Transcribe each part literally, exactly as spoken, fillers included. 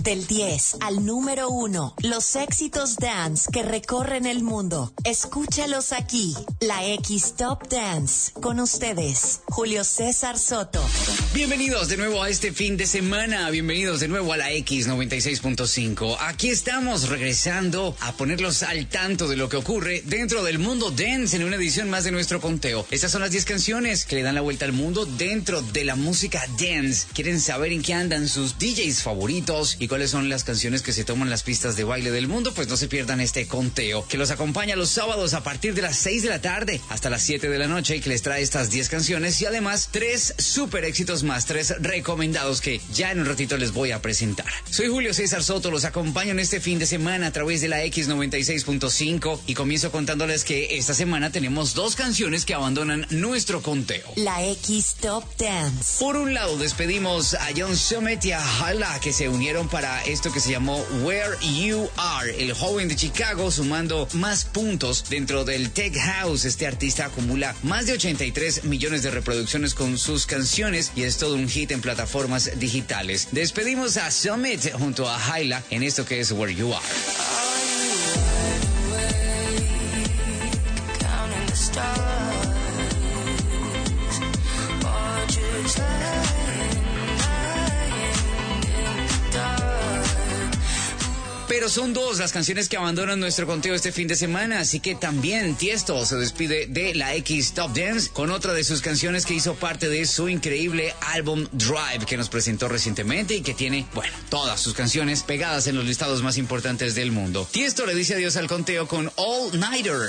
Del diez al número uno, los éxitos dance que recorren el mundo. Escúchalos aquí, la X Top Dance. Con ustedes, Julio César Soto. Bienvenidos de nuevo a este fin de semana. Bienvenidos de nuevo a la X noventa y seis punto cinco. Aquí estamos regresando a ponerlos al tanto de lo que ocurre dentro del mundo dance en una edición más de nuestro conteo. Estas son las diez canciones que le dan la vuelta al mundo dentro de la música dance. ¿Quieren saber en qué andan sus D Js favoritos y cuáles son las canciones que se toman las pistas de baile del mundo? Pues no se pierdan este conteo que los acompaña los sábados a partir de las seis de la tarde hasta las siete de la noche y que les trae estas diez canciones y además tres super éxitos más, tres recomendados que ya en un ratito les voy a presentar. Soy Julio César Soto, los acompaño en este fin de semana a través de la X noventa y seis punto cinco y comienzo contándoles que esta semana tenemos dos canciones que abandonan nuestro conteo. La X Top Dance. Por un lado despedimos a John Summit y a Hala, que se unieron para esto que se llamó Where You Are. El joven de Chicago sumando más puntos dentro del Tech House. Este artista acumula más de ochenta y tres millones de reproducciones con sus canciones y es todo un hit en plataformas digitales. Despedimos a Summit junto a Hala en esto que es Where You Are. Pero son dos las canciones que abandonan nuestro conteo este fin de semana, así que también Tiesto se despide de la X Top Dance con otra de sus canciones que hizo parte de su increíble álbum Drive que nos presentó recientemente y que tiene, bueno, todas sus canciones pegadas en los listados más importantes del mundo. Tiesto le dice adiós al conteo con All Nighter.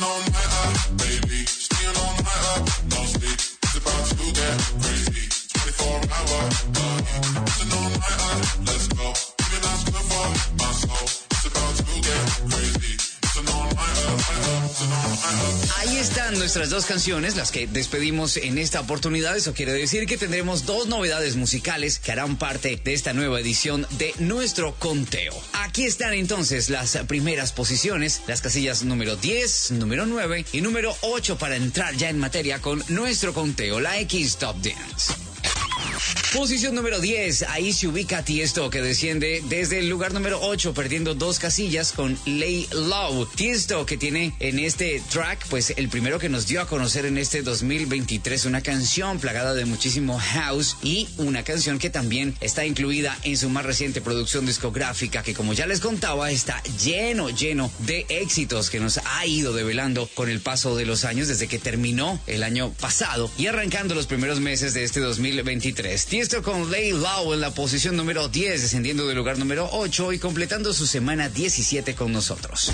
Ahí están nuestras dos canciones, las que despedimos en esta oportunidad. Eso quiere decir que tendremos dos novedades musicales que harán parte de esta nueva edición de nuestro conteo. Aquí están entonces las primeras posiciones, las casillas número diez, número nueve y número ocho para entrar ya en materia con nuestro conteo, la X Top Dance. Posición número diez, ahí se ubica Tiesto, que desciende desde el lugar número ocho, perdiendo dos casillas con Lay Low. Tiesto, que tiene en este track, pues el primero que nos dio a conocer en este dos mil veintitrés, una canción plagada de muchísimo house y una canción que también está incluida en su más reciente producción discográfica, que como ya les contaba, está lleno, lleno de éxitos que nos ha ido develando con el paso de los años desde que terminó el año pasado y arrancando los primeros meses de este dos mil veintitrés. Tiesto con Lay Low en la posición número diez, descendiendo del lugar número ocho y completando su semana diecisiete con nosotros.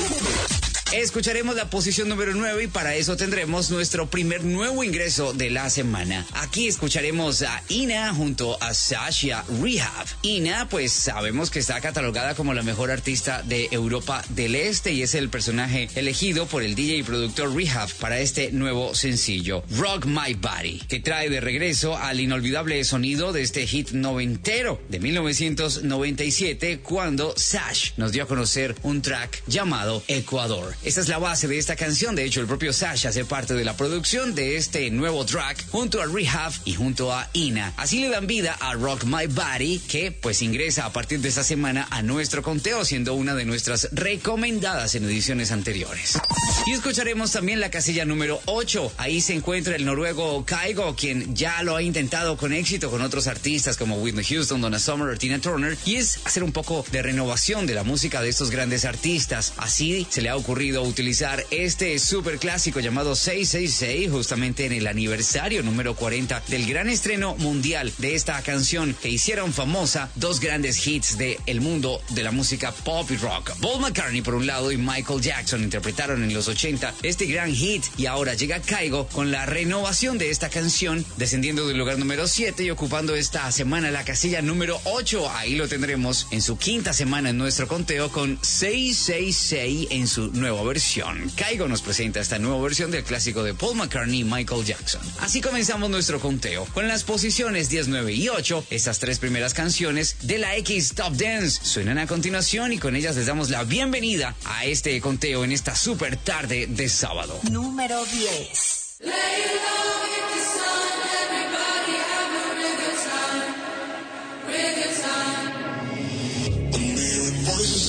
Escucharemos la posición número nueve y para eso tendremos nuestro primer nuevo ingreso de la semana. Aquí escucharemos a Ina junto a Sasha Rehab. Ina, pues sabemos que está catalogada como la mejor artista de Europa del Este y es el personaje elegido por el D J y productor Rehab para este nuevo sencillo, Rock My Body, que trae de regreso al inolvidable sonido de este hit noventero de mil novecientos noventa y siete, cuando Sash nos dio a conocer un track llamado Ecuador. Esta es la base de esta canción. De hecho, el propio Sash hace parte de la producción de este nuevo track junto a Rehab y junto a Ina. Así le dan vida a Rock My Body, que pues ingresa a partir de esta semana a nuestro conteo, siendo una de nuestras recomendadas en ediciones anteriores. Y escucharemos también la casilla número ocho. Ahí se encuentra el noruego Kygo, quien ya lo ha intentado con éxito con otros artistas como Whitney Houston, Donna Summer o Tina Turner, y es hacer un poco de renovación de la música de estos grandes artistas. Así se le ha ocurrido utilizar este super clásico llamado seis seis seis justamente en el aniversario número cuarenta del gran estreno mundial de esta canción que hicieron famosa dos grandes hits del mundo de la música pop y rock. Paul McCartney por un lado y Michael Jackson interpretaron en los ochenta este gran hit y ahora llega Kygo con la renovación de esta canción, descendiendo del lugar número siete y ocupando esta semana la casilla número ocho. Ahí lo tendremos en su quinta semana en nuestro conteo con seis seis seis en su nueva versión. Kygo nos presenta esta nueva versión del clásico de Paul McCartney y Michael Jackson. Así comenzamos nuestro conteo con las posiciones diez, nueve y ocho. Estas tres primeras canciones de la X Top Dance suenan a continuación y con ellas les damos la bienvenida a este conteo en esta super tarde de sábado. Número diez.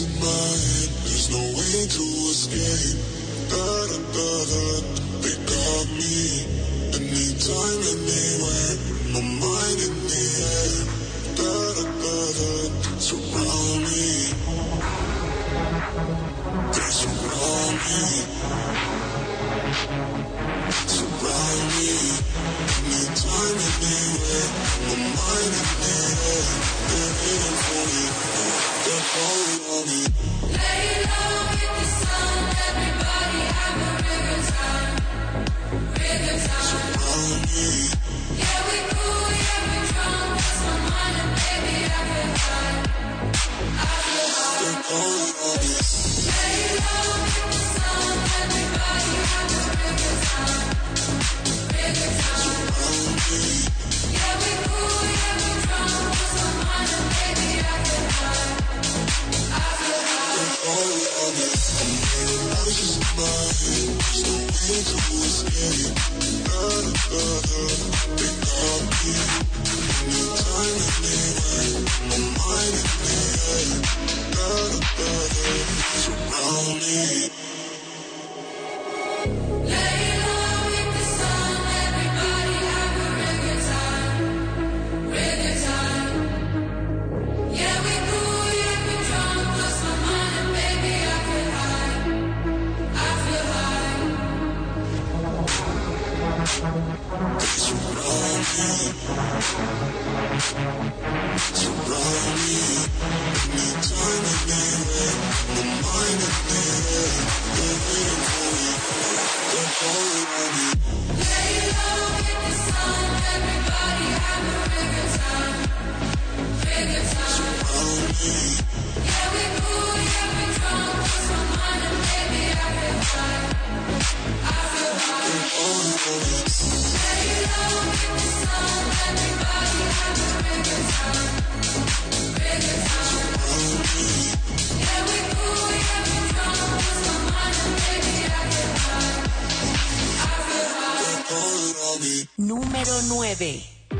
in my head, there's no way to escape. Da da da da, they got me. Anytime, anywhere, my mind in the air. Da da da da, surround me. They surround me. Surround me. Anytime, anywhere, my mind in the air. They're waiting for me. They're calling on me. Lay low with the sun, everybody have a real good time, real good time. Surround me. Yeah, we cool, yeah, we drunk, lost my mind and baby I feel high, I feel high. They're calling on me. Lay low with the sun, everybody have a real good time, real good time. Surround me. Yeah, we cool, yeah, we drunk, lost my mind and baby I feel high, I feel high. They're calling on me. I'm hearing voices in my head. There's no way to escape. Da da da da, they got me. Anytime, anywhere, my mind in the air. Da da da da, surround me. Lay low with the sun, everybody have a real good time, real good time. Yeah, we cool, yeah, we drunk, lost my mind and baby I feel high, I feel high. They surround me. Surround me. Anytime, anywhere, my mind in the air. They're waiting for me. They're calling on me. Lay low with the sun, everybody have a real good time, real good time. Surround me. Yeah, we cool, yeah, we drunk, lost my mind and baby I feel high, I feel high. They're calling on me. Lay low with the sun, everybody have a real good time, real good time. Surround me. Yeah, we cool, yeah, we drunk, lost my mind and baby I feel high, I feel high. They're calling on me. Número nueve.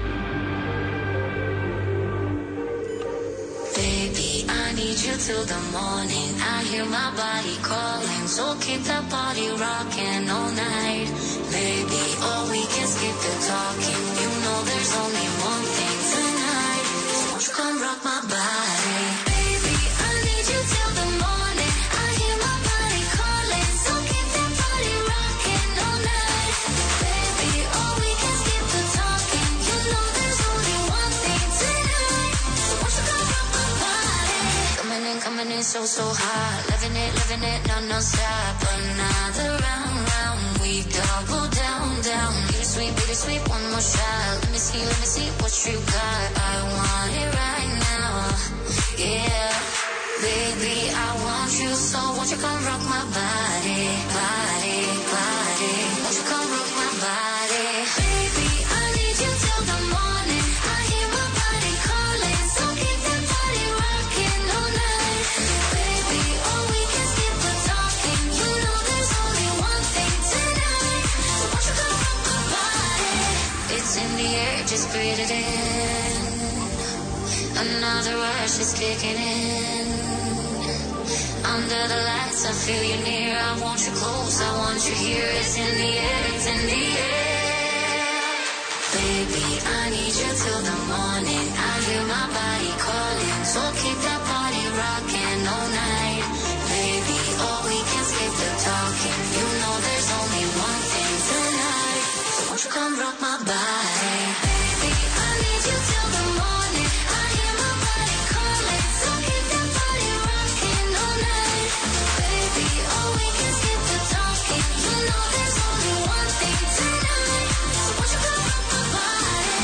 Baby, I need you till the morning. I hear my body calling, so keep that body rocking all night. Baby, oh, we can skip the talking. You know there's only one thing tonight. So won't you come rock my body? Baby, I need you till the morning. I hear my body calling, so keep that body rocking all night. Baby, oh, we can skip the talking. You know there's only one thing tonight. So won't you come rock my body? Coming in, coming in so, so hot. Living it, living it, non-stop. Another round, round. We double down, down. Bittersweet, bittersweet, one more shot. Let me see, let me see what you got. I want it right now. Yeah. Baby, I want you, so won't you come rock my body, body, body. Won't you come rock my body? Baby, I need you till the morning. I hear my body calling, so keep that body rocking all night. Baby, oh, we can skip the talking. You know there's only one thing tonight. So won't you come rock my body? It's in the air, just breathe it in. Another rush is kicking in. Under the lights, I feel you near. I want you close, I want you here. It's in the air, it's in the air. Baby, I need you till the morning. I hear my body calling, so keep that body rocking all night. Baby, oh, we can skip the talking. You know there's only one thing tonight. So won't you come rock my body? Baby, I need you till the morning. I hear my body calling, so keep that body rocking all night. Baby, oh, we can skip the talking. You know there's only one thing tonight. So won't you come rock my body?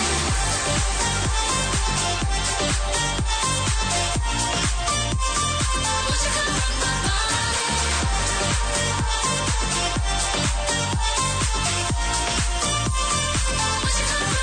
Won't you come rock my body? Won't you come rock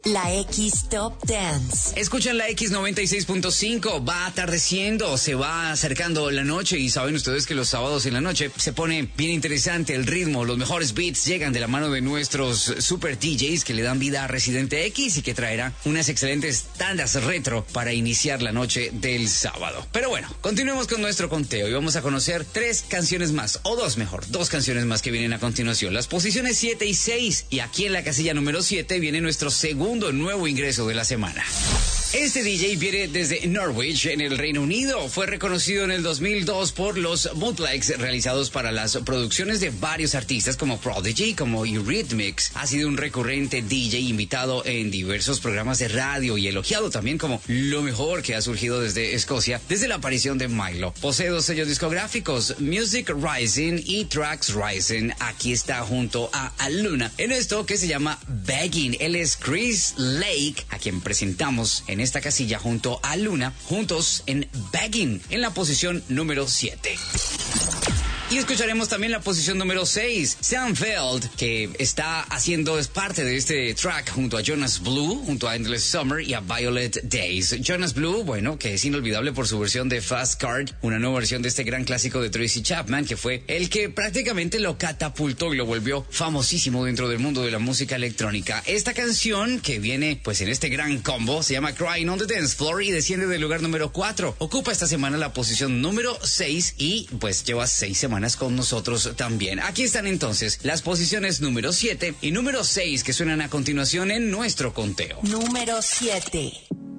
la X Top Dance. Escuchan la X noventa y seis punto cinco, va atardeciendo, se va acercando la noche y saben ustedes que los sábados en la noche se pone bien interesante el ritmo, los mejores beats llegan de la mano de nuestros super D Js que le dan vida a Residente X y que traerá unas excelentes tandas retro para iniciar la noche del sábado. Pero bueno, continuemos con nuestro conteo y vamos a conocer tres canciones más, o dos mejor, dos canciones más que vienen a continuación, las posiciones siete y seis, y aquí en la casilla número siete viene nuestro segundo nuevo ingreso de la semana. Este D J viene desde Norwich, en el Reino Unido. Fue reconocido en el dos mil dos por los bootlegs realizados para las producciones de varios artistas como Prodigy, como Eurythmics. Ha sido un recurrente D J invitado en diversos programas de radio y elogiado también como lo mejor que ha surgido desde Escocia desde la aparición de Milo. Posee dos sellos discográficos, Music Rising y Tracks Rising. Aquí está junto a Aluna en esto que se llama Begging. Él es Chris Lake, a quien presentamos en esta casilla junto a Luna, juntos en Begging, en la posición número siete. Y escucharemos también la posición número seis, Sam Feld, que está haciendo, es parte de este track junto a Jonas Blue, junto a Endless Summer y a Violet Days. Jonas Blue, bueno, que es inolvidable por su versión de Fast Card, una nueva versión de este gran clásico de Tracy Chapman, que fue el que prácticamente lo catapultó y lo volvió famosísimo dentro del mundo de la música electrónica. Esta canción, que viene pues en este gran combo, se llama Crying on the Dance Floor y desciende del lugar número cuatro. Ocupa esta semana la posición número seis y pues lleva seis semanas con nosotros también. Aquí están entonces las posiciones número siete y número seis que suenan a continuación en nuestro conteo. Número siete.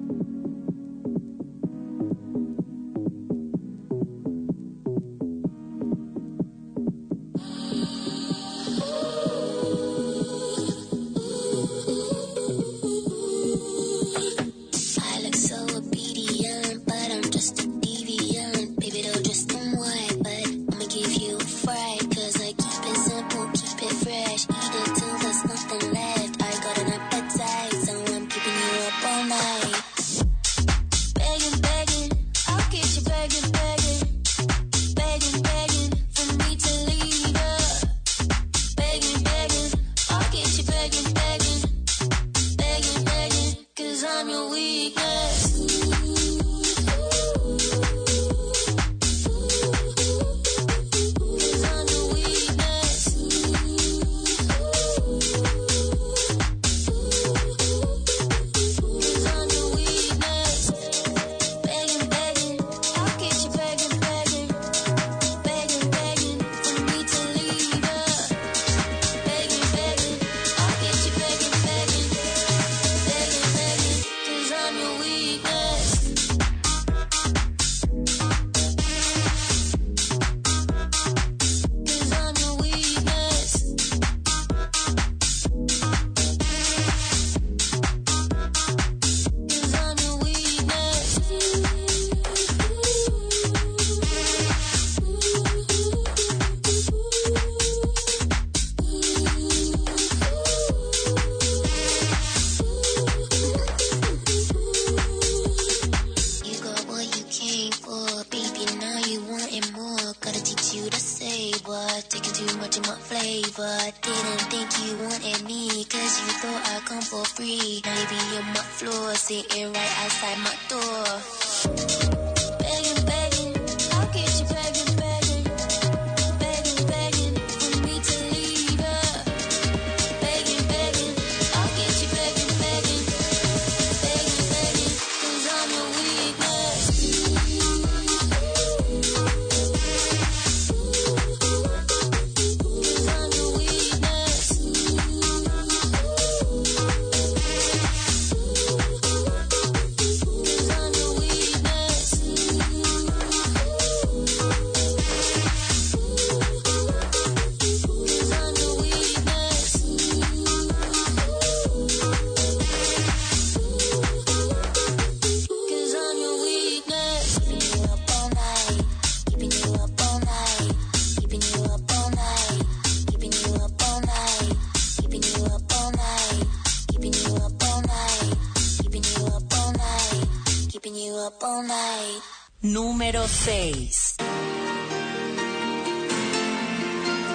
Número seis.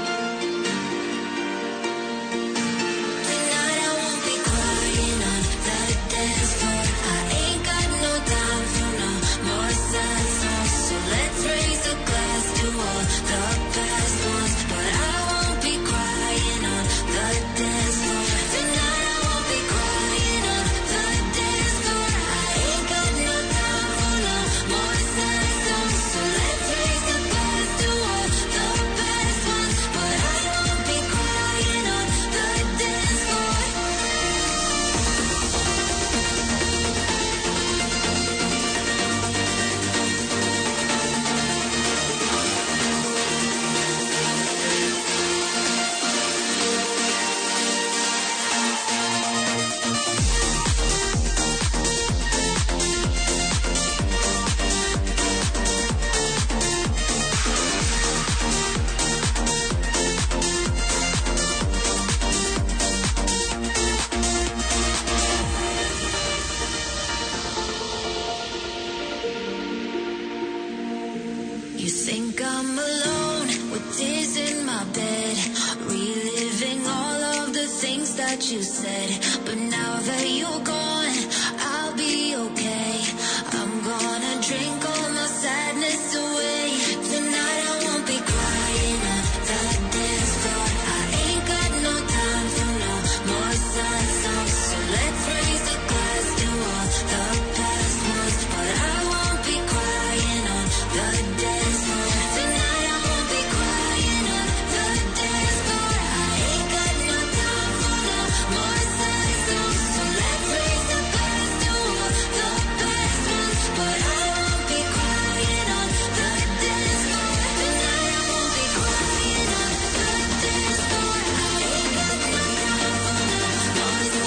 Tonight I won't be crying on that you said, but now that you're gone, I'll be okay. I'm gonna drink all my sadness away. Tonight I won't be crying on the dance floor. I ain't got no time for no more sad songs. So let's raise a glass to all the past ones. But I won't be crying on the dance floor. Tonight I won't be crying on the dance floor. I ain't got no time for no more sad songs. So let's raise a glass to all the past ones. But I won't be crying on the dance floor. Tonight I won't be crying on the dance floor. I ain't got no time for no more sad songs. So let's raise a glass to all the past ones. But I won't be crying on the dance floor.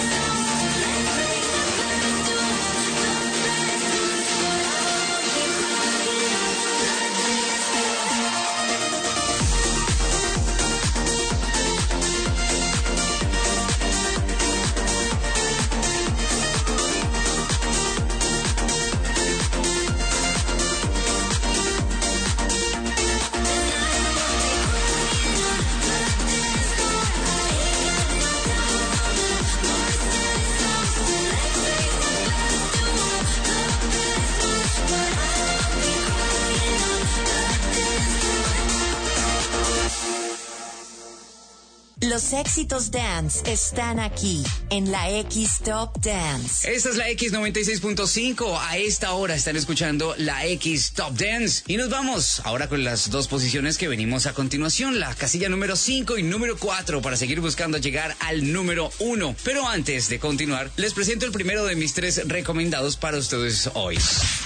Los éxitos dance están aquí en la X Top Dance. Esta es la X noventa y seis punto cinco. A esta hora están escuchando la X Top Dance. Y nos vamos ahora con las dos posiciones que venimos a continuación. La casilla número cinco y número cuatro para seguir buscando llegar al número uno. Pero antes de continuar, les presento el primero de mis tres recomendados para ustedes hoy.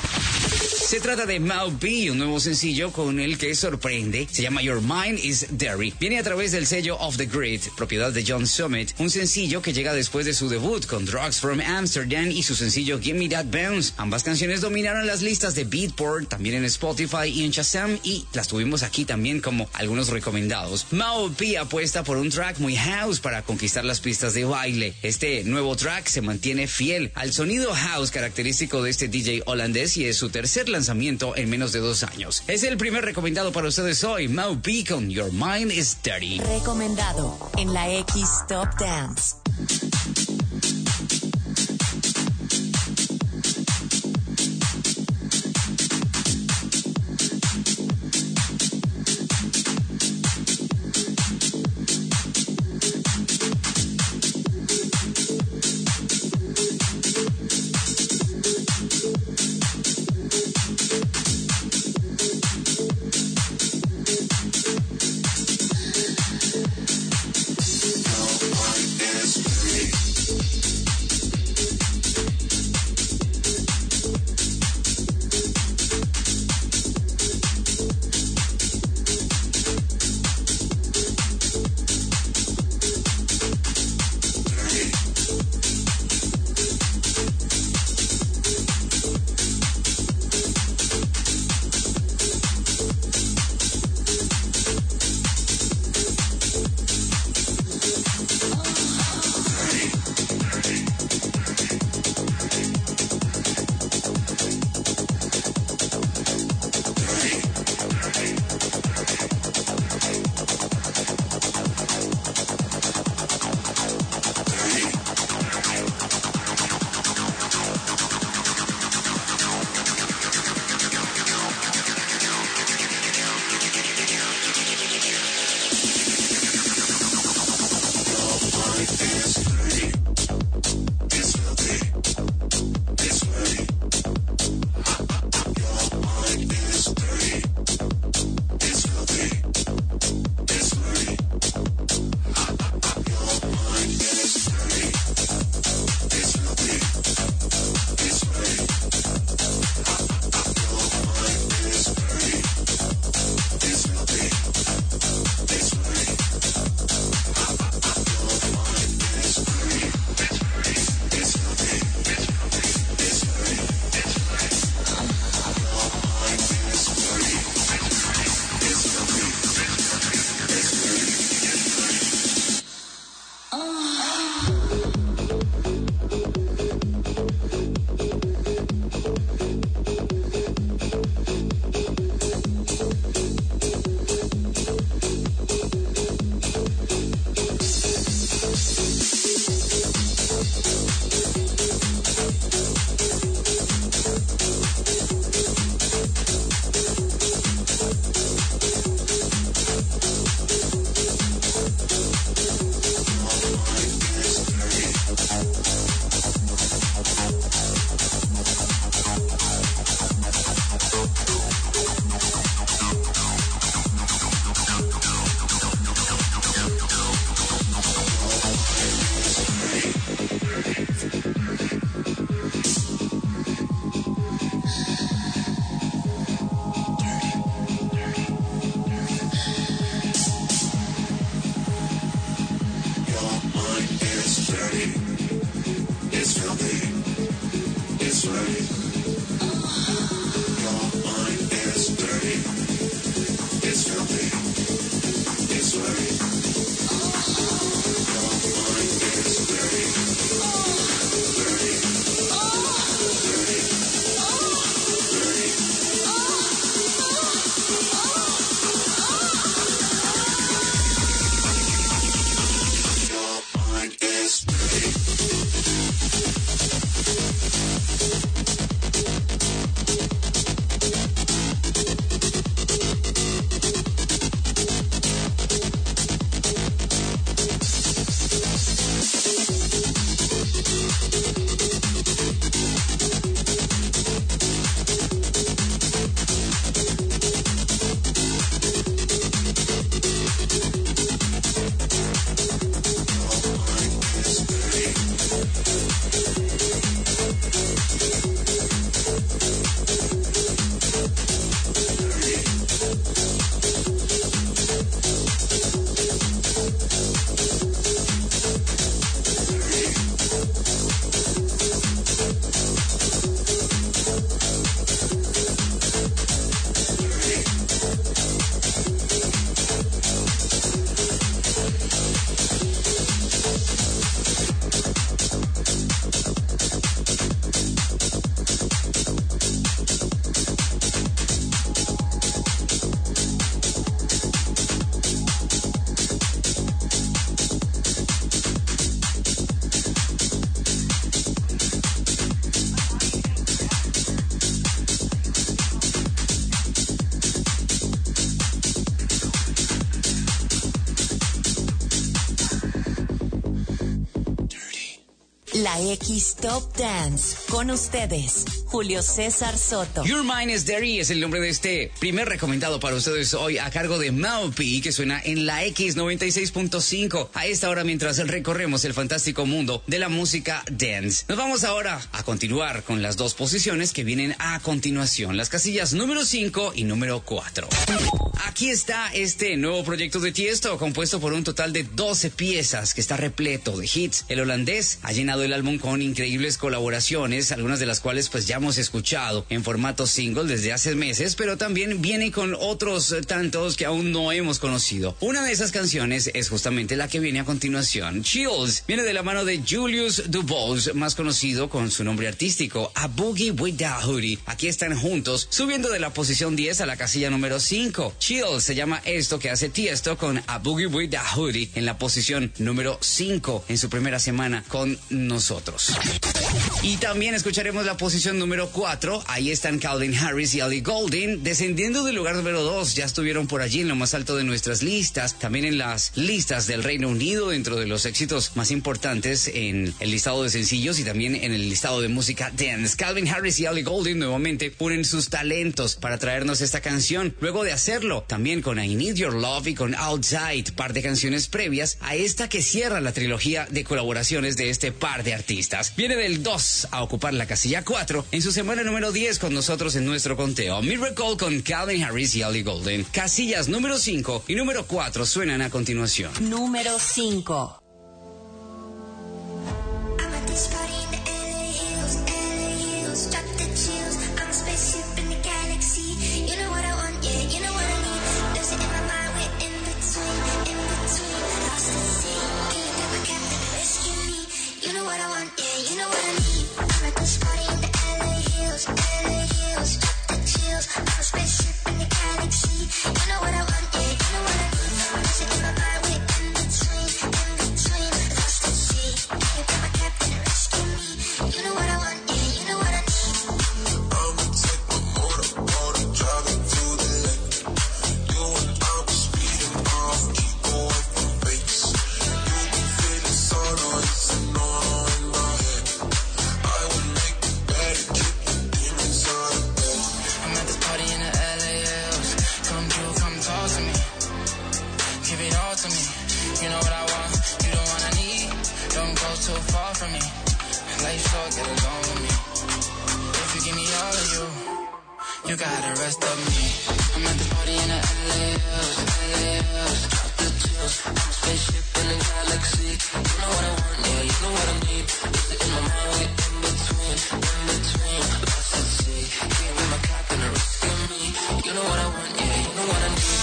Se trata de Mau B, un nuevo sencillo con el que sorprende. Se llama Your Mind is Dirty. Viene a través del sello Off the Grid, propiedad de John Summit. Un sencillo que llega después de su debut con Drugs from Amsterdam y su sencillo Give Me That Bounce. Ambas canciones dominaron las listas de Beatport, también en Spotify y en Shazam, y las tuvimos aquí también como algunos recomendados. Mau B apuesta por un track muy house para conquistar las pistas de baile. Este nuevo track se mantiene fiel al sonido house característico de este D J holandés y es su tercer lanzamiento en menos de dos años. Es el primer recomendado para ustedes hoy, Mau B con Your Mind is Dirty. Recomendado en la X Top Dance. Your mind is la X Top Dance. Con ustedes, Julio César Soto. Your Mind is There es el nombre de este primer recomendado para ustedes hoy a cargo de Maupi, que suena en la X noventa y seis punto cinco a esta hora mientras recorremos el fantástico mundo de la música dance. Nos vamos ahora a continuar con las dos posiciones que vienen a continuación, las casillas número cinco y número cuatro. Aquí está este nuevo proyecto de Tiesto, compuesto por un total de doce piezas, que está repleto de hits. El holandés ha llenado el álbum con increíbles colaboraciones, algunas de las cuales pues ya hemos escuchado en formato single desde hace meses, pero también viene con otros tantos que aún no hemos conocido. Una de esas canciones es justamente la que viene a continuación. Chills viene de la mano de Julius Dubois, más conocido con su nombre artístico, A Boogie with the Hoodie. Aquí están juntos, subiendo de la posición diez a la casilla número cinco. Chills se llama esto que hace Tiesto con A Boogie with the Hoodie en la posición número cinco en su primera semana con nosotros. Y también escucharemos la posición número cuatro. Ahí están Calvin Harris y Ellie Goulding, descendiendo del lugar número dos. Ya estuvieron por allí en lo más alto de nuestras listas, también en las listas del Reino Unido, dentro de los éxitos más importantes en el listado de sencillos y también en el listado de música dance. Calvin Harris y Ellie Goulding nuevamente unen sus talentos para traernos esta canción, luego de hacerlo también con I Need Your Love y con Outside, par de canciones previas a esta que cierra la trilogía de colaboraciones de este par de artistas. Viene del dos a ocupar la casilla cuatro en su semana número diez con nosotros en nuestro conteo. Miracle con Calvin Harris y Ellie Goulding. Casillas número cinco y número cuatro suenan a continuación. Número cinco. I'm at this party in the L A hills, L A hills, drop the chills. I'm a spaceship in the galaxy. You know what I want, yeah, you know what I need. Lose it in my mind, we're in between, in between. Lost at sea, can you be my captain, rescue me? You know what I want, yeah, you know what I need. I'm at this party in the L A hills, L A hills, drop the chills. I'm a spaceship in the galaxy. You know what I want, yeah, you know what I need. Lose it in my mind, we're in between, in between. Lost at sea, can you be my captain, rescue me? You know what I want, yeah, you know what I need. I'ma take my motor, motor, drive it to the lake. You and I be speeding off, keep away from fakes. You be feeling sorrow, it's a no in my head. I will make it better, keep the demons out of bed. I'm at this party in the L A Ls. Come through, come talk to me. Give it all to me. You know what I want, you the one I need. Don't go too far from me. Life short, get along with me. If you give me all of you, you got the rest of me. I'm at the party in the L A Ls, L A Ls. Drop the chills. I'm a spaceship in the galaxy. You know what I want, yeah, you know what I need. Is it in my mind, we're in between, in between. Lost at sea, can't be my captain, rescue me. You know what I want, yeah, you know what I need.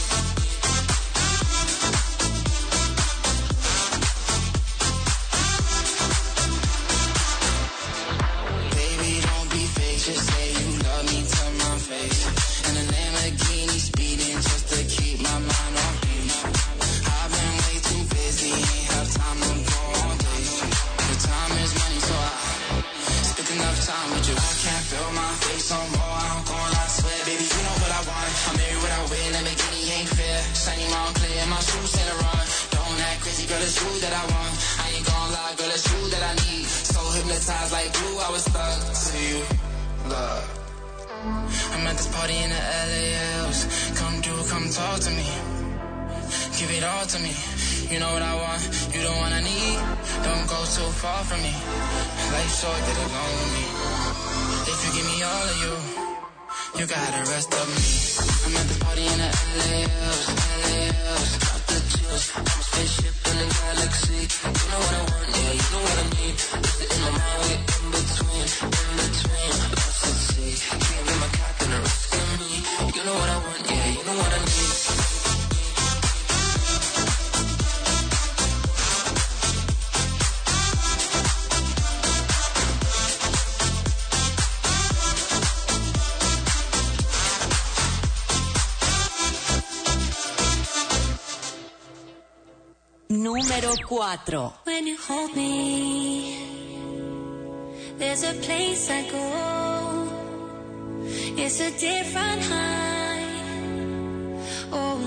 Baby, don't be fake, just say you love me to my face. And the Lamborghini speeding just to keep my mind on beat. I've been way too busy, ain't have time to go on dates. The time is money, so I spent enough time with you. I can't feel my face no more, I'm going, I swear. Baby, you know what I want, I'm married without wearing Lamborghini, ain't fair. Shiny mount clear, my shoes Saint Laurent. Don't act crazy, girl, it's you that I want. I ain't gonna lie, girl, it's you that I need. So hypnotized like glue, I was stuck to you, love. I'm at this party in the L A Ls. Come through, come talk to me. Give it all to me. You know what I want, you the one I need. Don't go too far from me. Life short, get along with me. If you give me all of you, you got the rest of me. I'm at this party in the L A Ls, L A Ls. Drop the chills. I'm a spaceship in the galaxy. You know what I want, yeah, you know what I need. Is it in my mind, we're in between, in between. Lost at sea, can't be my captain, rescue me. You know what I want, yeah, you know what I need. Número cuatro. When you hold me, there's a place I go. It's a different high. Oh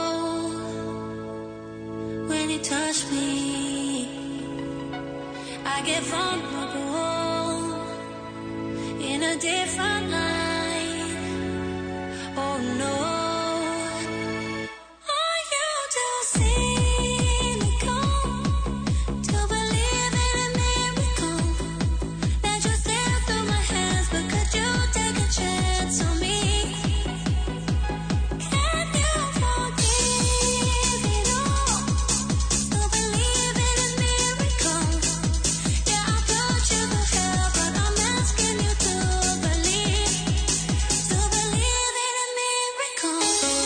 no. When you touch me, I I get vulnerable in a different light. Oh no. Are you too cynical to believe in a miracle that just slipped through my hands? But could you take a chance on me? Can you forgive it all? To believe in a miracle. Yeah, I put you through hell, but I'm asking you to believe, to believe in a miracle.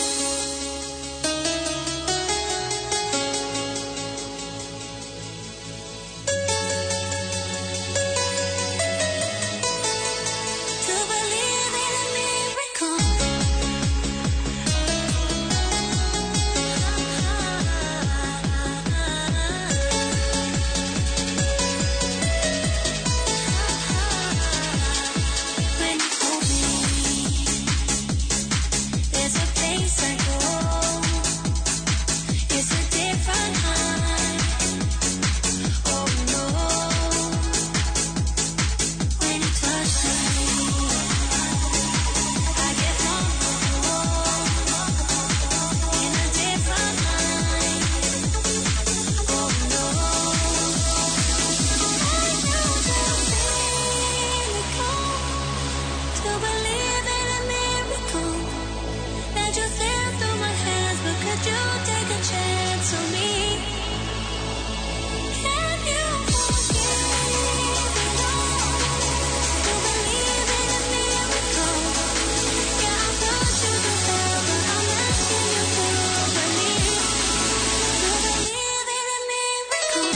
To believe in a miracle. When you hold me, there's a place I go. It's a different high. Oh no. When you touch me, I get vulnerable in a different light. Oh no. Are you too cynical to believe in a miracle that just slipped through my hands? But could you take a chance on me? Can you forgive it all? To believe in a miracle. Yeah, I put you through hell, but I'm asking you to believe, to believe in a miracle.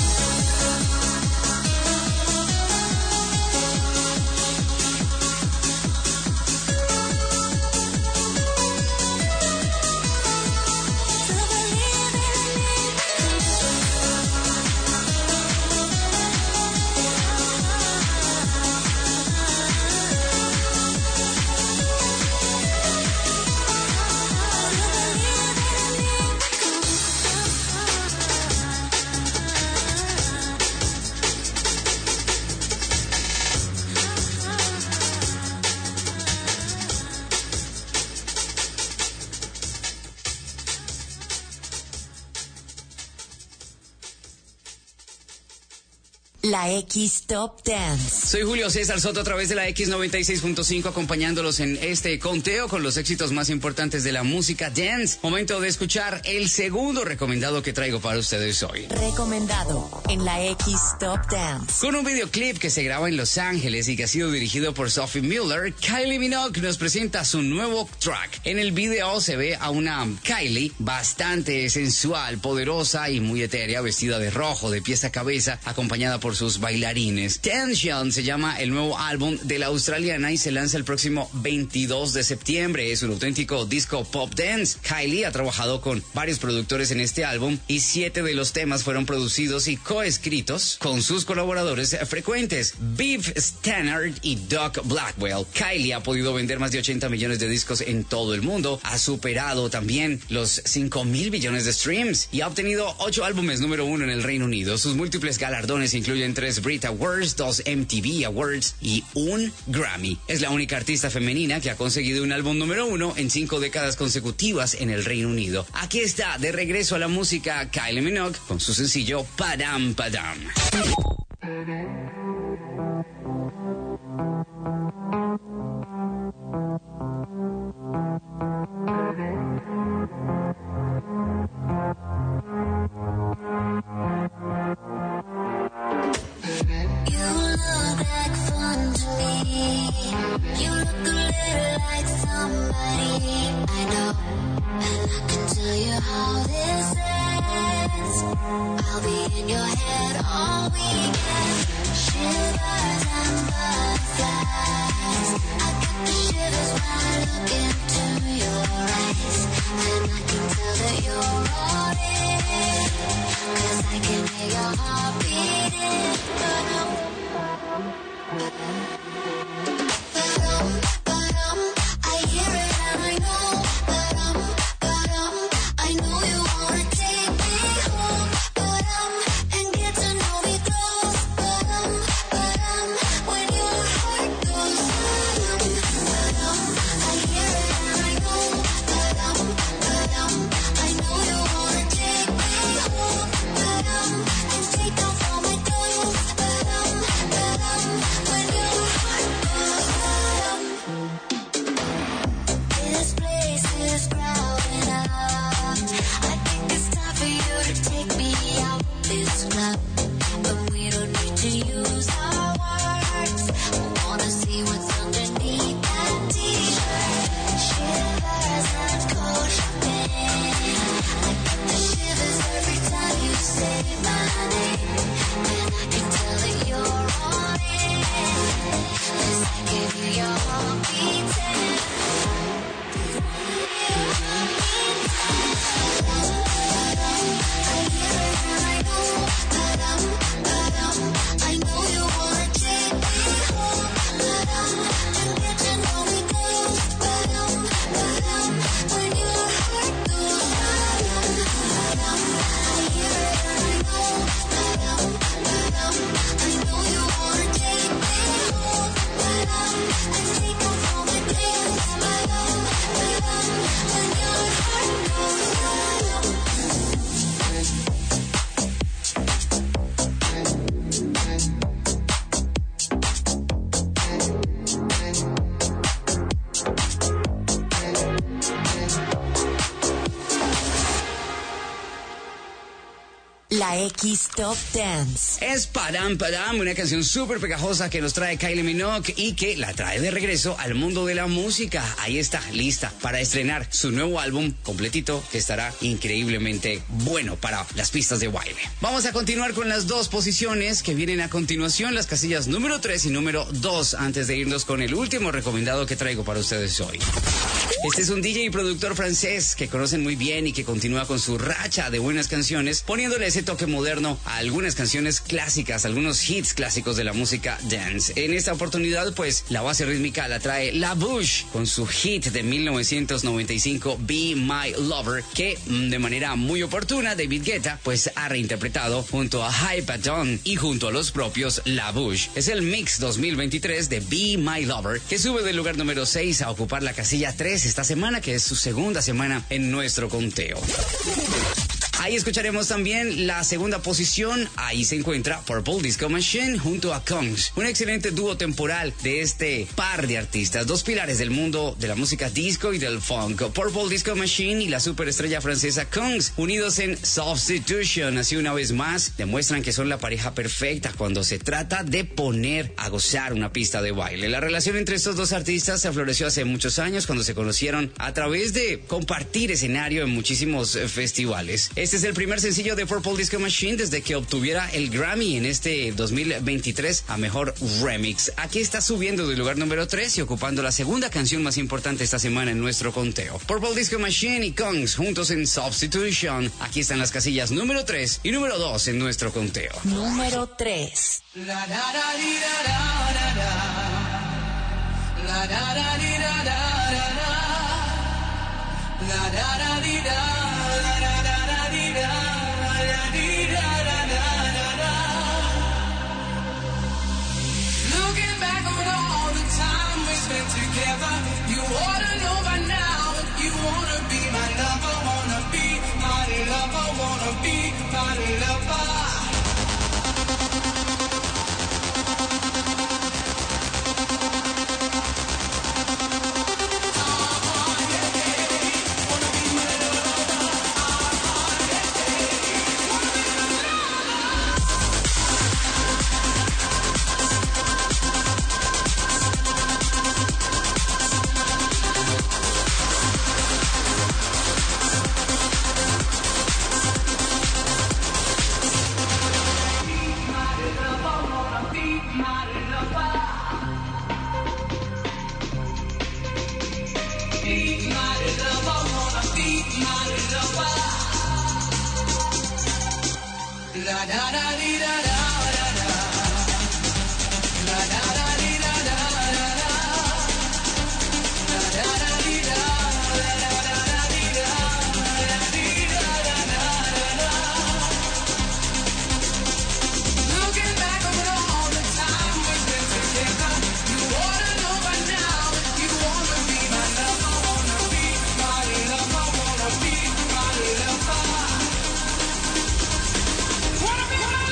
To believe in a La X Top Dance. Soy Julio César Soto a través de la X noventa y seis punto cinco acompañándolos en este conteo con los éxitos más importantes de la música dance. Momento de escuchar el segundo recomendado que traigo para ustedes hoy. Recomendado en la X Top Dance. Con un videoclip que se graba en Los Ángeles y que ha sido dirigido por Sophie Muller, Kylie Minogue nos presenta su nuevo track. En el video se ve a una Kylie bastante sensual, poderosa y muy etérea, vestida de rojo de pies a cabeza, acompañada por sus bailarines. Tension se llama el nuevo álbum de la australiana y se lanza el próximo veintidós de septiembre. Es un auténtico disco pop dance. Kylie ha trabajado con varios productores en este álbum y siete de los temas fueron producidos y coescritos con sus colaboradores frecuentes, Viv Stannard y Doc Blackwell. Kylie ha podido vender más de ochenta millones de discos en todo el mundo, ha superado también los cinco mil millones de streams y ha obtenido ocho álbumes número uno en el Reino Unido. Sus múltiples galardones incluyen tres Brit Awards, dos M T V Awards y un Grammy. Es la única artista femenina que ha conseguido un álbum número uno en cinco décadas consecutivas en el Reino Unido. Aquí está, de regreso a la música, Kylie Minogue con su sencillo Padam Padam. You look like fun to me. You look a little like somebody I know, and I can tell you how this ends. I'll be in your head all weekend. Shivers and butterflies. I get the shivers when I look into your eyes, and I can tell that you're all in, 'cause I can hear your heart beating. Ba-dum, ba-dum, I hear it and I know. Ba-dum, ba-dum, I know you wanna take me home. Ba-dum, and get to know me close. Ba-dum, up, but we don't need to use our words. I wanna see what's underneath that t-shirt. Shivers and cold champagne. I get the shivers every time you say my name, and I can tell that you're on it. 'Cause I gave you your heartbeat. La X Top Dance. Es Padam Padam, una canción súper pegajosa que nos trae Kylie Minogue y que la trae de regreso al mundo de la música. Ahí está, lista para estrenar su nuevo álbum completito que estará increíblemente bueno para las pistas de baile. Vamos a continuar con las dos posiciones que vienen a continuación, las casillas número tres y número dos, antes de irnos con el último recomendado que traigo para ustedes hoy. Este es un D J y productor francés que conocen muy bien y que continúa con su racha de buenas canciones, poniéndole ese toque moderno a algunas canciones clásicas, algunos hits clásicos de la música dance. En esta oportunidad, pues, la base rítmica la trae La Bouche con su hit de mil novecientos noventa y cinco, Be My Lover, que de manera muy oportuna David Guetta, pues, ha reinterpretado junto a Hyperdon y junto a los propios La Bouche. Es el mix dos mil veintitrés de Be My Lover, que sube del lugar número seis a ocupar la casilla tres esta semana, que es su segunda semana en nuestro conteo. Ahí escucharemos también la segunda posición. Ahí se encuentra Purple Disco Machine junto a Kungs. Un excelente dúo temporal de este par de artistas, dos pilares del mundo de la música disco y del funk. Purple Disco Machine y la superestrella francesa Kungs, unidos en Substitution. Así una vez más demuestran que son la pareja perfecta cuando se trata de poner a gozar una pista de baile. La relación entre estos dos artistas se afloreció hace muchos años cuando se conocieron a través de compartir escenario en muchísimos eh, festivales. Este es el primer sencillo de Purple Disco Machine desde que obtuviera el Grammy en este dos mil veintitrés a Mejor Remix. Aquí está subiendo del lugar número tres y ocupando la segunda canción más importante esta semana en nuestro conteo. Purple Disco Machine y Kungs juntos en Substitution. Aquí están las casillas número tres y número dos en nuestro conteo. Número tres. La da da di da da da da. La da da di da da da da. La da da di da da da da di da da di da da da da. Looking back on all the time we spent together, you ought to know by now if you wanna be my lover, wanna be my lover, wanna be my lover. Wanna be my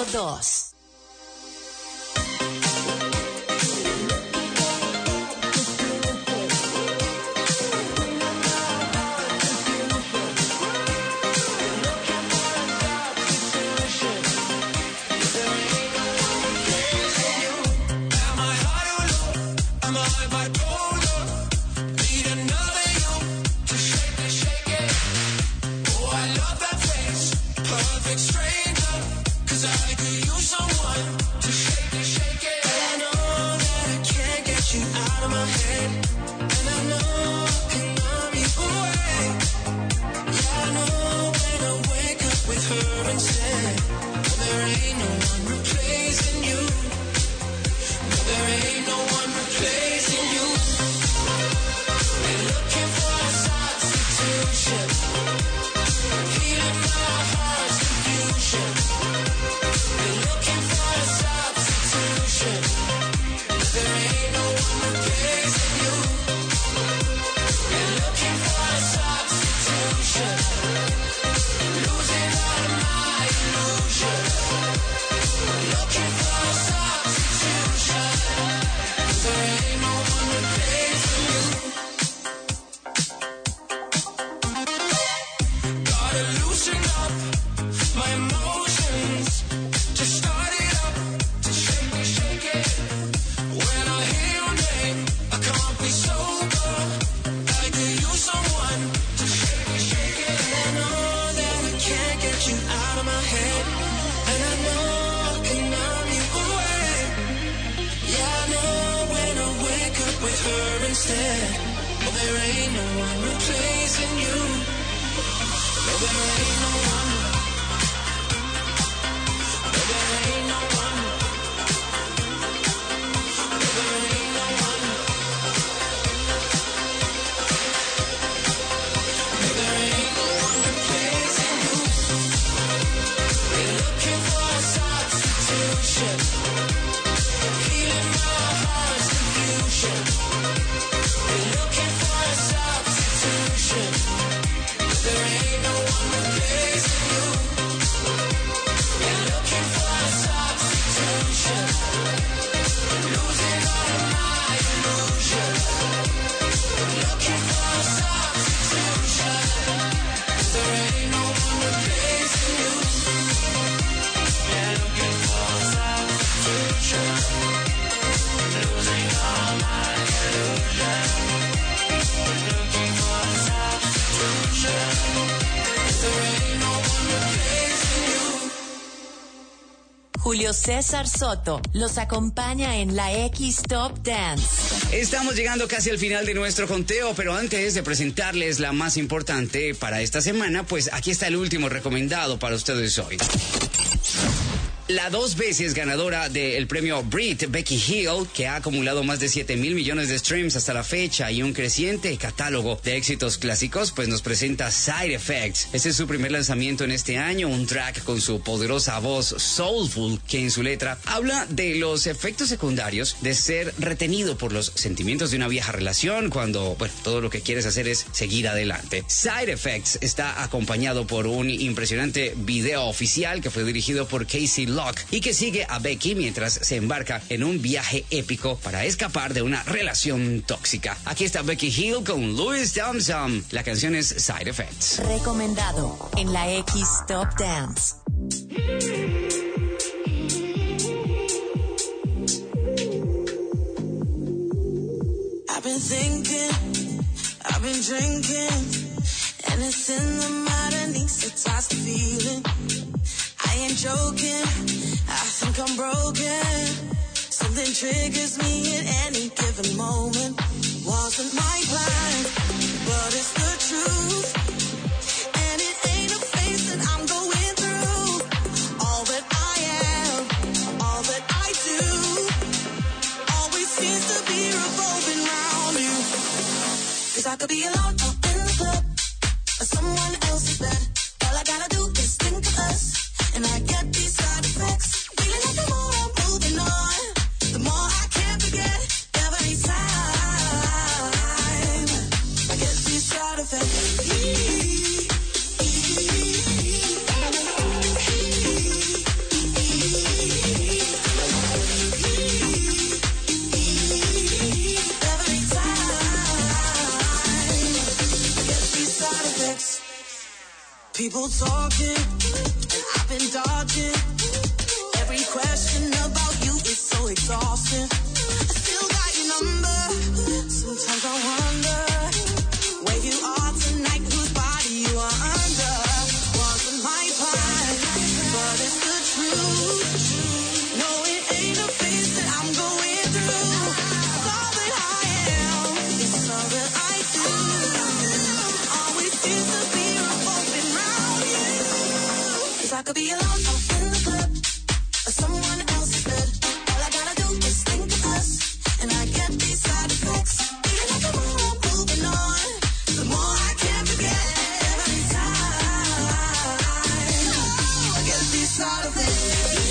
dos. Julio César Soto los acompaña en la X Top Dance. Estamos llegando casi al final de nuestro conteo, pero antes de presentarles la más importante para esta semana, pues aquí está el último recomendado para ustedes hoy. La dos veces ganadora del premio Brit, Becky Hill, que ha acumulado más de siete mil millones de streams hasta la fecha y un creciente catálogo de éxitos clásicos, pues nos presenta Side Effects. Este es su primer lanzamiento en este año, un track con su poderosa voz soulful, que en su letra habla de los efectos secundarios de ser retenido por los sentimientos de una vieja relación cuando, bueno, todo lo que quieres hacer es seguir adelante. Side Effects está acompañado por un impresionante video oficial que fue dirigido por Casey Locke y que sigue a Becky mientras se embarca en un viaje épico para escapar de una relación tóxica. Aquí está Becky Hill con Louis Thompson. La canción es Side Effects. Recomendado en la X Top Dance. I've been thinking, I've been drinking, and it's in the modernies that starts the feeling. I ain't joking, I think I'm broken. Something triggers me at any given moment. Wasn't my plan, but it's the truth. And it ain't a phase that I'm going through. All that I am, all that I do, always seems to be revolving around you. 'Cause I could be alone or in the club, or someone else's bed. All I gotta do is think of us. And I get these side effects. Feeling like the more I'm moving on, the more I can't forget every time I get these side effects. effects. People talking, and I've been dodging. Every question about you is so exhausting. I still got your number. Sometimes I wonder where you are tonight, whose body you are under. Wasn't my plan, but it's the truth. No, it ain't a phase that I'm going through. It's all that I am, it's all that I do. Always disappear, I'm hoping round you. 'Cause I could be alone out in the club, or someone else's bed. All I gotta do is think of us, and I get these side effects. Feeling like the more I'm moving on, the more I can't forget. Every time I get these side effects.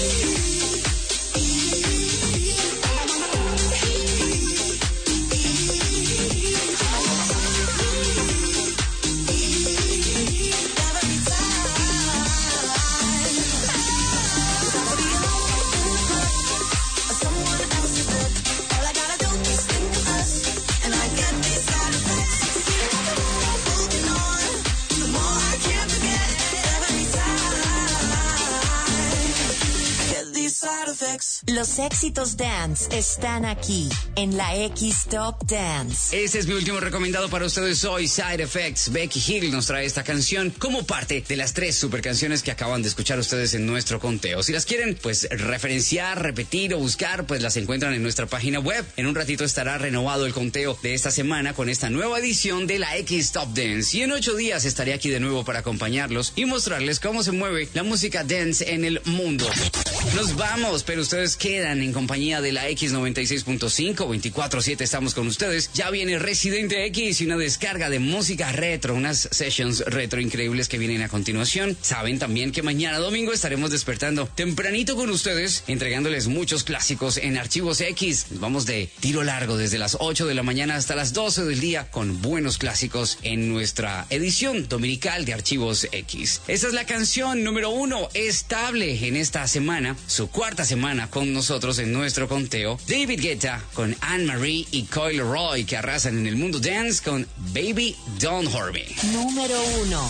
Los éxitos dance están aquí en la X Top Dance. Este es mi último recomendado para ustedes hoy. Side Effects. Becky Hill nos trae esta canción como parte de las tres super canciones que acaban de escuchar ustedes en nuestro conteo. Si las quieren, pues referenciar, repetir o buscar, pues las encuentran en nuestra página web. En un ratito estará renovado el conteo de esta semana con esta nueva edición de la X Top Dance. Y en ocho días estaré aquí de nuevo para acompañarlos y mostrarles cómo se mueve la música dance en el mundo. Nos vamos, pero ustedes quedan en compañía de la X noventa y seis punto cinco, veinticuatro siete estamos con ustedes. Ya viene Residente X y una descarga de música retro, unas sessions retro increíbles que vienen a continuación. Saben también que mañana domingo estaremos despertando tempranito con ustedes, entregándoles muchos clásicos en Archivos X. Nos vamos de tiro largo desde las ocho de la mañana hasta las doce del día con buenos clásicos en nuestra edición dominical de Archivos X. Esta es la canción número uno estable en esta semana, su cuarta semana con nosotros en nuestro conteo. David Guetta con Anne-Marie y Coil Roy, que arrasan en el mundo dance con Baby Don't Hurt Me. Número uno.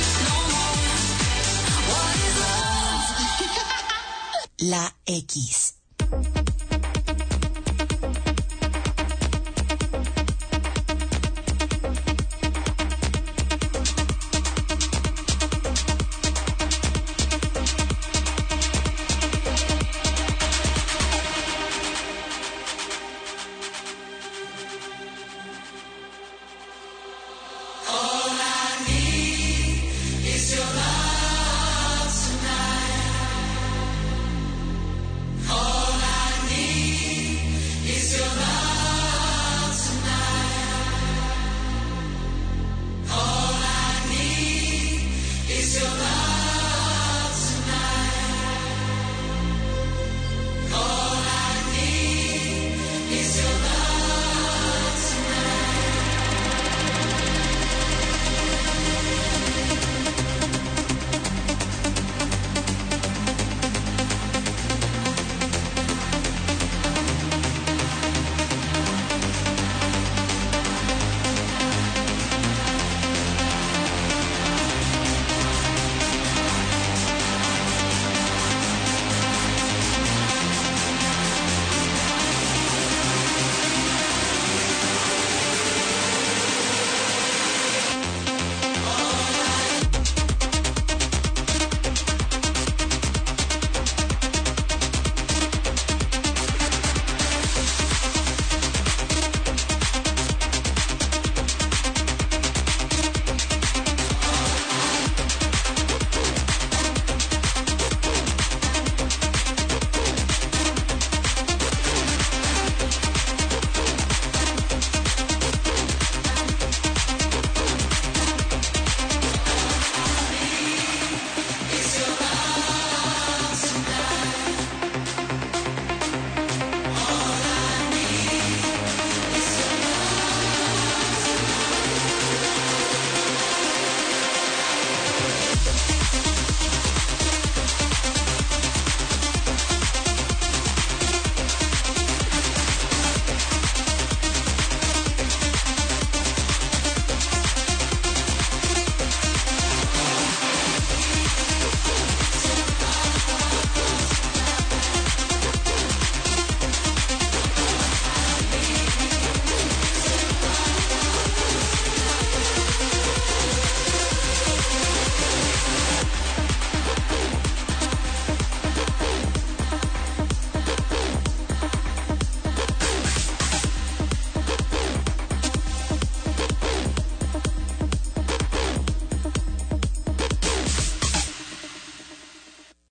La X.